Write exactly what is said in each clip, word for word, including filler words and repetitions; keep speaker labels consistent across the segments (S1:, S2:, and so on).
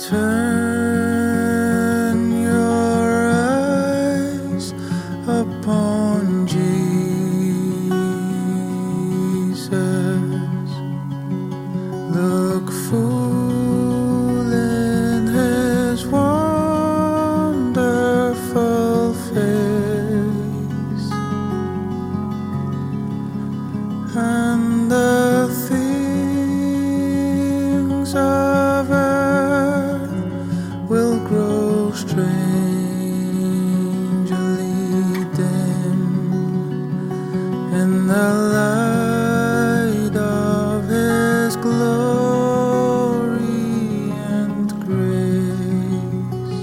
S1: Turn your eyes upon Jesus. Look full in his wonderful face, and the things of earth will grow strangely dim in the light of his glory and grace.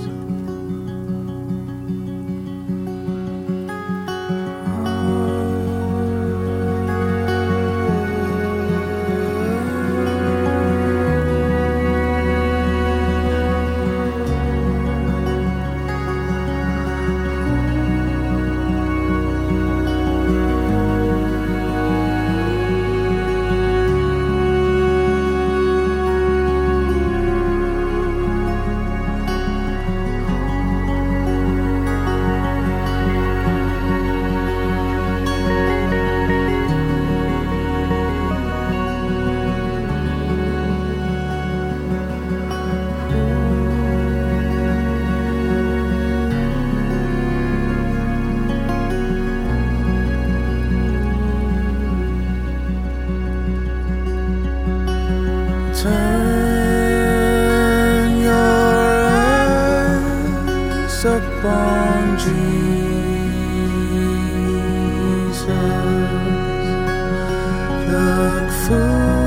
S1: Turn your eyes upon Jesus. Look full